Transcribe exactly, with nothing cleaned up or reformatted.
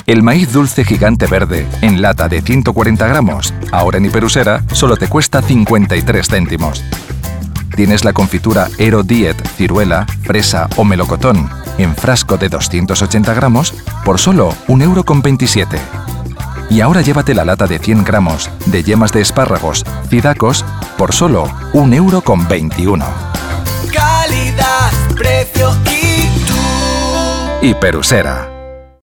El maíz dulce gigante verde, en lata de ciento cuarenta gramos, ahora en Hiperusera, solo te cuesta cincuenta y tres céntimos. Tienes la confitura Ero Diet, ciruela, fresa o melocotón, en frasco de doscientos ochenta gramos, por solo un euro con veintisiete. Y ahora llévate la lata de cien gramos de yemas de espárragos, cidacos, por solo un euro con veintiuno. Calidad, precio y tú. Hiperusera.